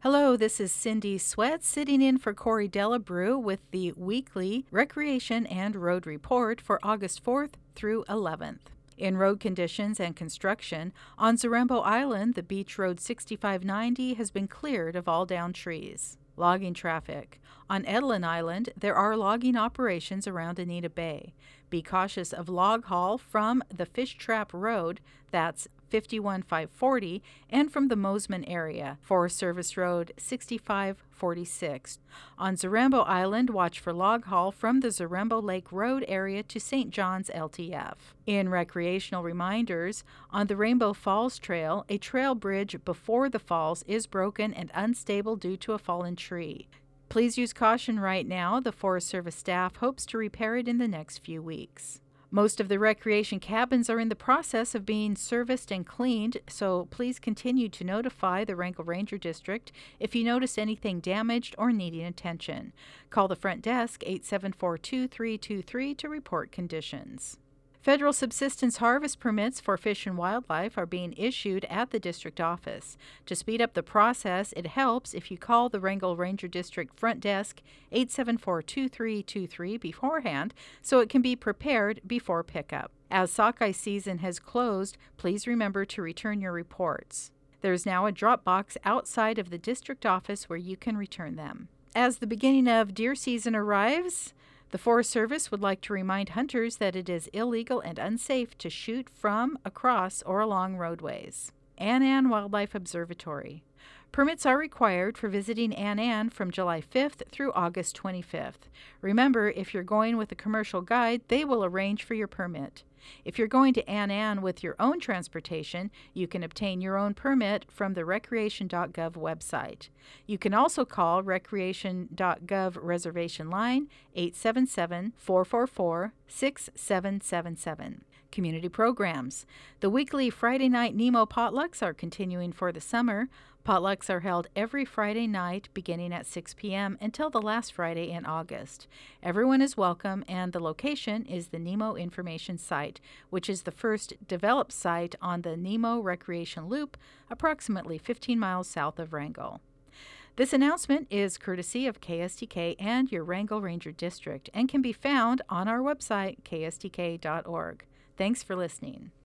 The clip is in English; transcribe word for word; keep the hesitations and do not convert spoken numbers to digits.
Hello, this is Cindy Sweat sitting in for Corey Delabrew with the weekly Recreation and Road Report for August fourth through eleventh. In road conditions and construction, on Zarembo Island, the Beach Road sixty-five ninety has been cleared of all downed trees. Logging traffic. On Edelin Island, there are logging operations around Anita Bay. Be cautious of log haul from the Fish Trap Road, that's fifty-one five forty, and from the Mosman area, Forest Service Road sixty-five forty-six. On Zarembo Island, watch for log haul from the Zarembo Lake Road area to Saint John's L T F. In recreational reminders, on the Rainbow Falls Trail, a trail bridge before the falls is broken and unstable due to a fallen tree. Please use caution right now. The Forest Service staff hopes to repair it in the next few weeks. Most of the recreation cabins are in the process of being serviced and cleaned, so please continue to notify the Wrangell Ranger District if you notice anything damaged or needing attention. Call the front desk eight seven four, two three two three to report conditions. Federal subsistence harvest permits for fish and wildlife are being issued at the district office. To speed up the process, it helps if you call the Wrangell Ranger District front desk eight seven four, two three two three beforehand so it can be prepared before pickup. As sockeye season has closed, please remember to return your reports. There is now a drop box outside of the district office where you can return them. As the beginning of deer season arrives, the Forest Service would like to remind hunters that it is illegal and unsafe to shoot from, across, or along roadways. Annan Wildlife Observatory. Permits are required for visiting Annan from July fifth through August twenty-fifth. Remember, if you're going with a commercial guide, they will arrange for your permit. If you're going to Annan with your own transportation, you can obtain your own permit from the recreation dot gov website. You can also call recreation dot gov reservation line eight seven seven, four four four, six seven seven seven. Community programs. The weekly Friday night Nemo potlucks are continuing for the summer. Potlucks are held every Friday night beginning at six p.m. until the last Friday in August. Everyone is welcome, and the location is the Nemo Information Site, which is the first developed site on the Nemo Recreation Loop, approximately fifteen miles south of Wrangell. This announcement is courtesy of K S T K and your Wrangell Ranger District and can be found on our website, k s t k dot org. Thanks for listening.